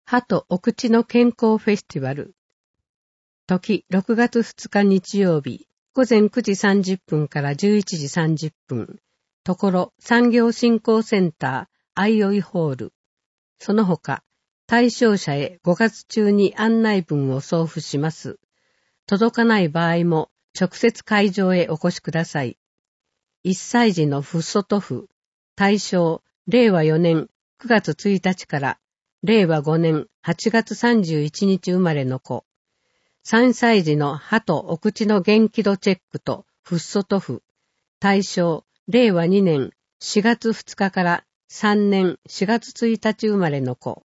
歯とお口の健康フェスティバル。時6月2日日曜日、午前9時30分から11時30分。ところ産業振興センター、アイオイホール。その他、対象者へ5月中に案内文を送付します。届かない場合も直接会場へお越しください。1歳児のフッ素トフ。対象、令和4年9月1日から令和5年8月31日生まれの子。3歳児の歯とお口の元気度チェックとフッ素トフ。対象、令和2年4月2日から3年4月1日生まれの子。